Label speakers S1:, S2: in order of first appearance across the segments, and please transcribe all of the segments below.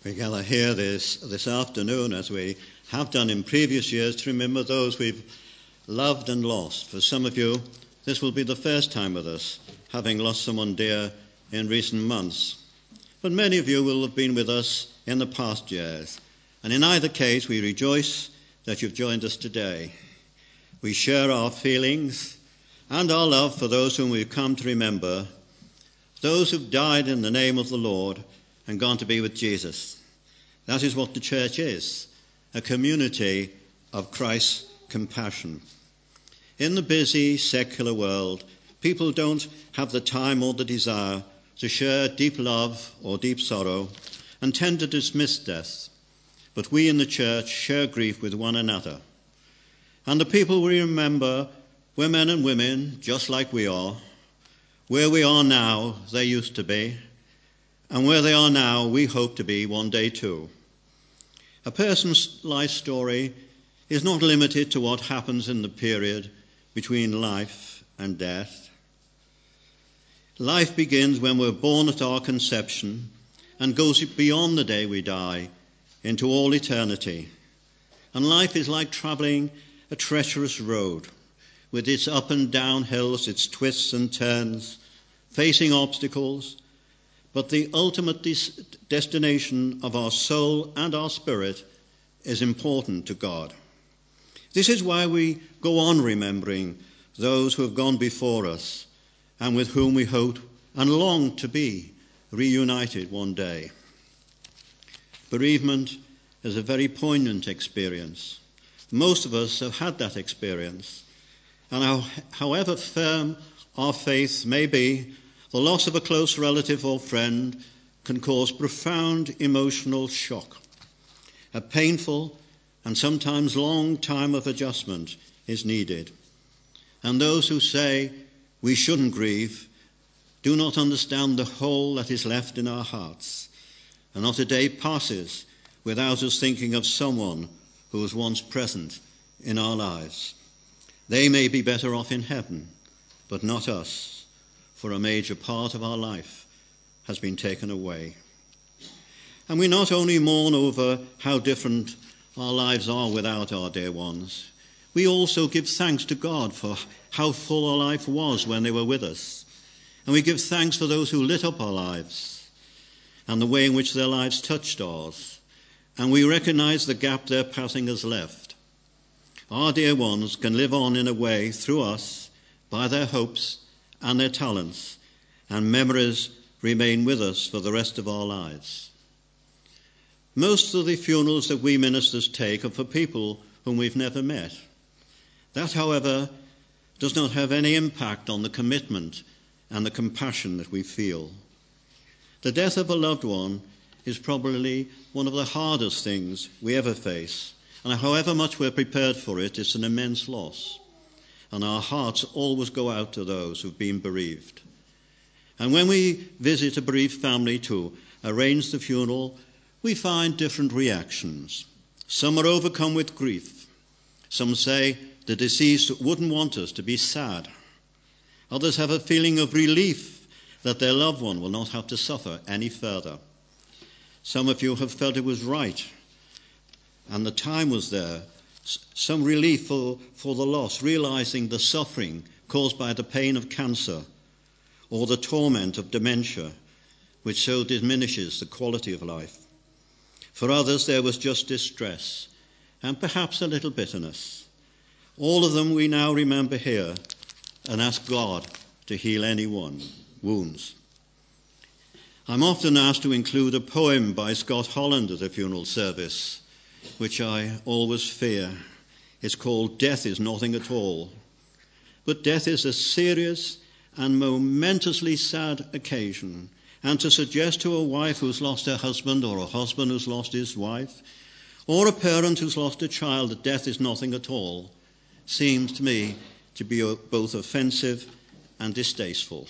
S1: We gather here this afternoon, as we have done in previous years, to remember those we've loved and lost. For some of you, this will be the first time with us, having lost someone dear in recent months. But many of you will have been with us in the past years. And in either case, we rejoice that you've joined us today. We share our feelings and our love for those whom we've come to remember, those who've died in the name of the Lord and gone to be with Jesus. That is what the church is, a community of Christ's compassion. In the busy, secular world, people don't have the time or the desire to share deep love or deep sorrow and tend to dismiss death. But we in the church share grief with one another. And the people we remember were men and women just like we are. Where we are now, they used to be. And where they are now, we hope to be one day too. A person's life story is not limited to what happens in the period between life and death. Life begins when we're born at our conception and goes beyond the day we die into all eternity. And life is like travelling a treacherous road with its up and down hills, its twists and turns, facing obstacles. But the ultimate destination of our soul and our spirit is important to God. This is why we go on remembering those who have gone before us and with whom we hope and long to be reunited one day. Bereavement is a very poignant experience. Most of us have had that experience. And however firm our faith may be, the loss of a close relative or friend can cause profound emotional shock. A painful and sometimes long time of adjustment is needed. And those who say we shouldn't grieve do not understand the hole that is left in our hearts. And not a day passes without us thinking of someone who was once present in our lives. They may be better off in heaven, but not us. For a major part of our life has been taken away. And we not only mourn over how different our lives are without our dear ones, we also give thanks to God for how full our life was when they were with us. And we give thanks for those who lit up our lives and the way in which their lives touched ours. And we recognize the gap their passing has left. Our dear ones can live on in a way through us by their hopes and their talents, and memories remain with us for the rest of our lives. Most of the funerals that we ministers take are for people whom we've never met. That, however, does not have any impact on the commitment and the compassion that we feel. The death of a loved one is probably one of the hardest things we ever face, and however much we're prepared for it, it's an immense loss. And our hearts always go out to those who've been bereaved. And when we visit a bereaved family to arrange the funeral, we find different reactions. Some are overcome with grief. Some say the deceased wouldn't want us to be sad. Others have a feeling of relief that their loved one will not have to suffer any further. Some of you have felt it was right and the time was there. Some relief for the loss, realizing the suffering caused by the pain of cancer or the torment of dementia, which so diminishes the quality of life. For others, there was just distress and perhaps a little bitterness. All of them we now remember here and ask God to heal any wounds. I'm often asked to include a poem by Scott Holland at a funeral service, which I always fear. It's called Death is Nothing at All. But death is a serious and momentously sad occasion. And to suggest to a wife who's lost her husband, or a husband who's lost his wife, or a parent who's lost a child that death is nothing at all, seems to me to be both offensive and distasteful.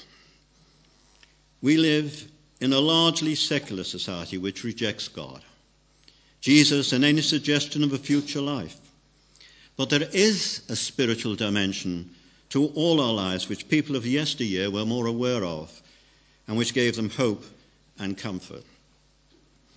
S1: We live in a largely secular society which rejects God, Jesus, and any suggestion of a future life. But there is a spiritual dimension to all our lives which people of yesteryear were more aware of and which gave them hope and comfort.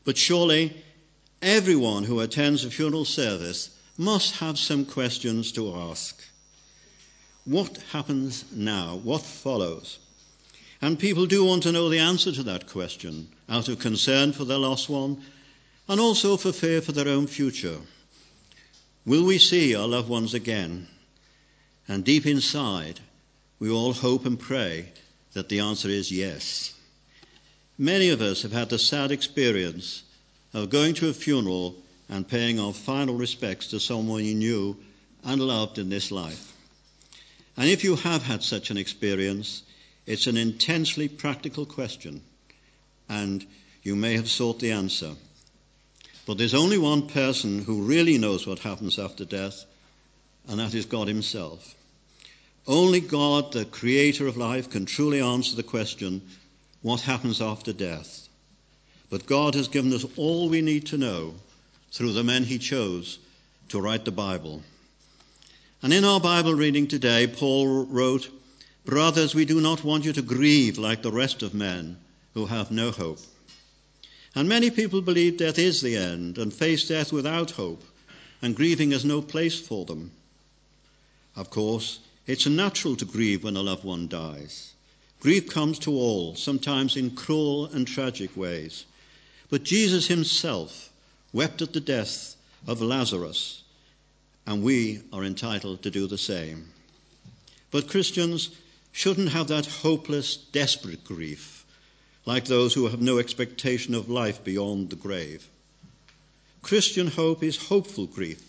S1: But surely everyone who attends a funeral service must have some questions to ask. What happens now? What follows? And people do want to know the answer to that question, out of concern for their lost one, and also for fear for their own future. Will we see our loved ones again? And deep inside, we all hope and pray that the answer is yes. Many of us have had the sad experience of going to a funeral and paying our final respects to someone you knew and loved in this life. And if you have had such an experience, it's an intensely practical question, and you may have sought the answer. But there's only one person who really knows what happens after death, and that is God himself. Only God, the creator of life, can truly answer the question, what happens after death? But God has given us all we need to know through the men he chose to write the Bible. And in our Bible reading today, Paul wrote, "Brothers, we do not want you to grieve like the rest of men who have no hope." And many people believe death is the end and face death without hope, and grieving has no place for them. Of course, it's natural to grieve when a loved one dies. Grief comes to all, sometimes in cruel and tragic ways. But Jesus himself wept at the death of Lazarus, and we are entitled to do the same. But Christians shouldn't have that hopeless, desperate grief, like those who have no expectation of life beyond the grave. Christian hope is hopeful grief,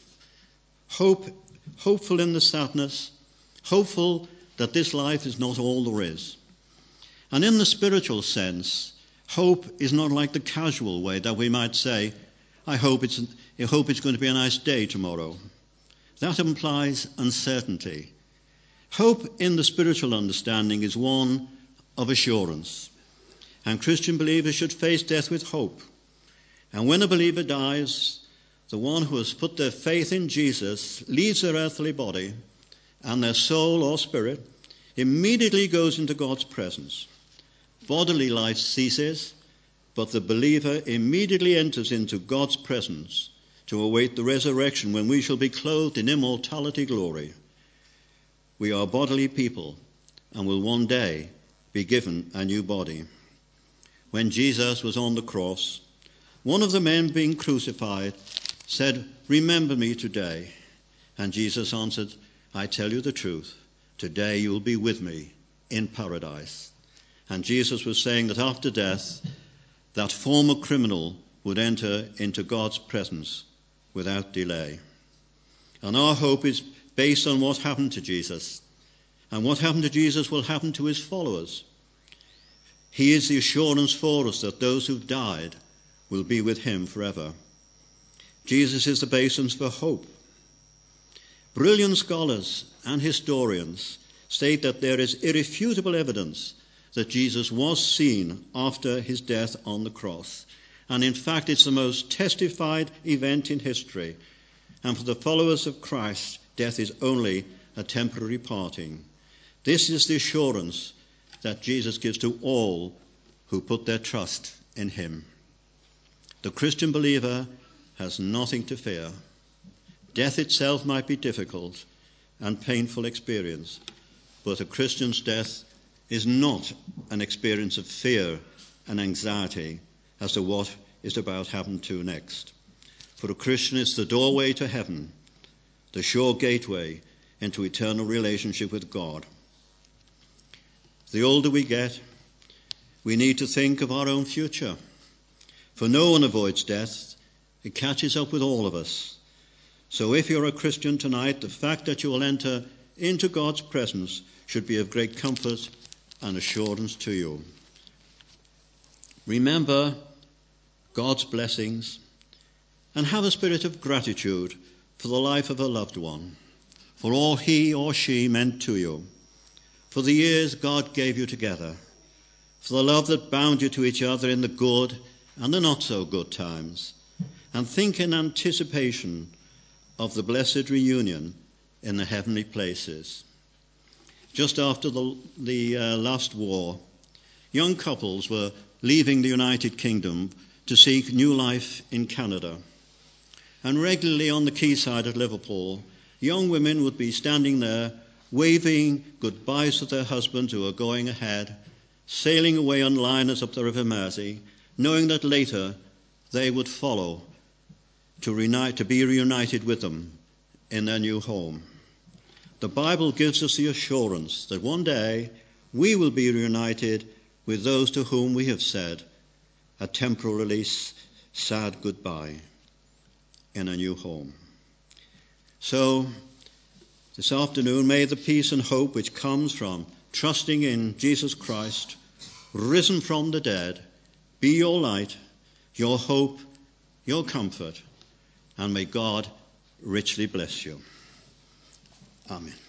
S1: hopeful in the sadness, hopeful that this life is not all there is. And in the spiritual sense, hope is not like the casual way that we might say, I hope it's going to be a nice day tomorrow. That implies uncertainty. Hope in the spiritual understanding is one of assurance. And Christian believers should face death with hope. And when a believer dies, the one who has put their faith in Jesus leaves their earthly body, and their soul or spirit immediately goes into God's presence. Bodily life ceases, but the believer immediately enters into God's presence to await the resurrection when we shall be clothed in immortality glory. We are bodily people and will one day be given a new body. When Jesus was on the cross, one of the men being crucified said, "Remember me today." And Jesus answered, "I tell you the truth, today you will be with me in paradise." And Jesus was saying that after death, that former criminal would enter into God's presence without delay. And our hope is based on what happened to Jesus. And what happened to Jesus will happen to his followers. He is the assurance for us that those who've died will be with him forever. Jesus is the basis for hope. Brilliant scholars and historians state that there is irrefutable evidence that Jesus was seen after his death on the cross. And in fact, it's the most testified event in history. And for the followers of Christ, death is only a temporary parting. This is the assurance that Jesus gives to all who put their trust in him. The Christian believer has nothing to fear. Death itself might be difficult and painful experience, but a Christian's death is not an experience of fear and anxiety as to what is about to happen to next. For a Christian, it's the doorway to heaven, the sure gateway into eternal relationship with God. The older we get, we need to think of our own future. For no one avoids death. It catches up with all of us. So if you're a Christian tonight, the fact that you will enter into God's presence should be of great comfort and assurance to you. Remember God's blessings and have a spirit of gratitude for the life of a loved one, for all he or she meant to you, for the years God gave you together, for the love that bound you to each other in the good and the not so good times, and think in anticipation of the blessed reunion in the heavenly places. Just after the last war, young couples were leaving the United Kingdom to seek new life in Canada. And regularly on the quayside at Liverpool, young women would be standing there waving goodbyes to their husbands who are going ahead, sailing away on liners up the River Mersey, knowing that later they would follow to be reunited with them in their new home. The Bible gives us the assurance that one day we will be reunited with those to whom we have said a temporarily sad goodbye in a new home. So, this afternoon, may the peace and hope which comes from trusting in Jesus Christ, risen from the dead, be your light, your hope, your comfort, and may God richly bless you. Amen.